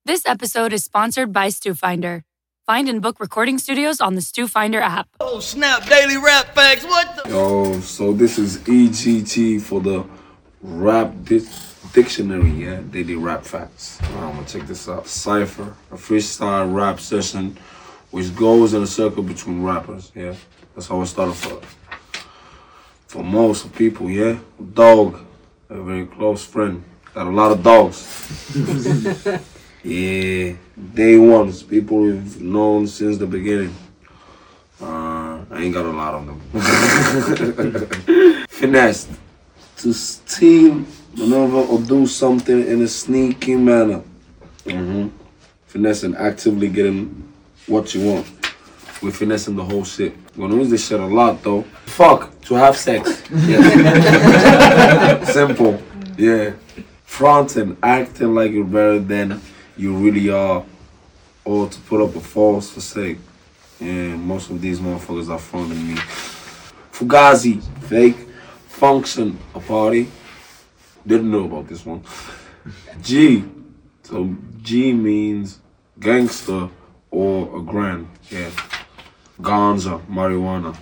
This episode is sponsored by Stu Finder. Find and book recording studios on the Stu Finder app. Oh, snap, Daily Rap Facts, what the? Yo, so this is EGT for the Rap Dictionary, yeah? Daily Rap Facts. I'm gonna check this out. Cypher, a freestyle rap session which goes in a circle between rappers, yeah? That's how it started for most people, yeah? Dog, a very close friend. Got a lot of dogs. Yeah, day ones, people we've known since the beginning. I ain't got a lot of them. Finessed, to steal, maneuver, or do something in a sneaky manner. Finessing, actively getting what you want. We're finessing the whole shit. We're gonna use this shit a lot though. Fuck, to have sex. Yeah. Simple, yeah. Fronting, acting like you're better than you really are, or to put up a false facade. And most of these motherfuckers are fronting me. Fugazi, fake. Function, a party. Didn't know about this one. G, so G means gangster or a grand, yeah. Ganza, marijuana.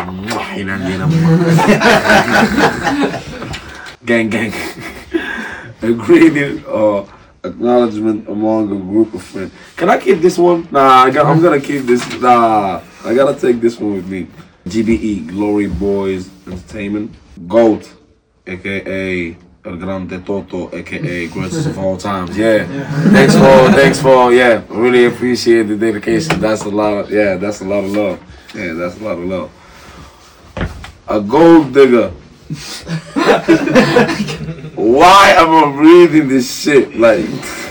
Gang, gang. Agreement or acknowledgement among a group of friends. Can I keep this one? Nah, I'm gonna keep this. Nah, I gotta take this one with me. GBE, Glory Boys Entertainment. GOAT, aka El Grande Toto, aka greatest of all times. Yeah. Thanks for, yeah. Really appreciate the dedication. That's a lot of love. Yeah, that's a lot of love. A gold digger. Why am I reading this shit? Like,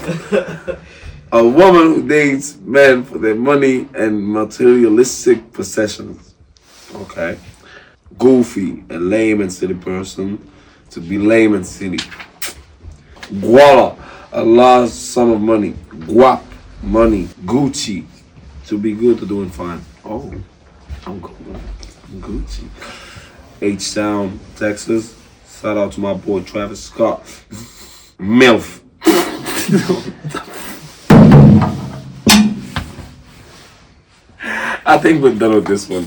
a woman who dates men for their money and materialistic possessions. Okay. Goofy, a lame and silly person, to be lame and silly. Guala, a large sum of money. Guap, money. Gucci, to be good, to doing fine. Oh, I'm Gucci. H-Town, Texas. Shout out to my boy Travis Scott. MILF. I think we're done with this one.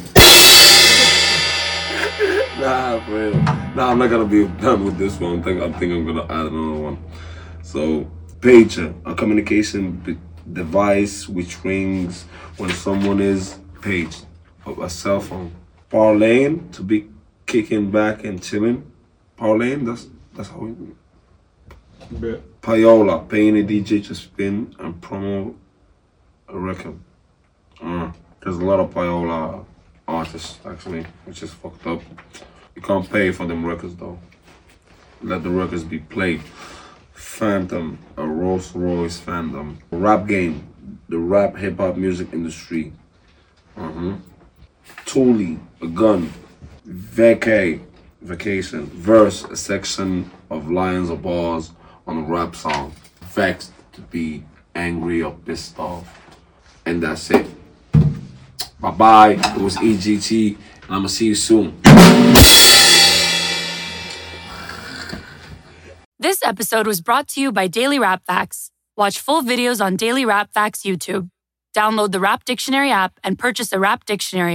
Nah, for real. Nah, I'm not gonna be done with this one. I think I'm gonna add another one. So, pager, a communication device which rings when someone is paged. A cell phone. Parlaying, to be kicking back and chilling. Parlaying, that's how we do it. Payola, paying a DJ to spin and promote a record. There's a lot of payola artists actually, which is fucked up. You can't pay for them records though. Let the records be played. Phantom, a Rolls Royce Phantom. Rap game, the rap hip hop music industry. Thule, a gun. Vacation. Verse, a section of lines or bars on a rap song. Vexed, to be angry or pissed off. And that's it. Bye-bye. It was EGT, and I'm gonna see you soon. This episode was brought to you by Daily Rap Facts. Watch full videos on Daily Rap Facts YouTube. Download the Rap Dictionary app and purchase a Rap Dictionary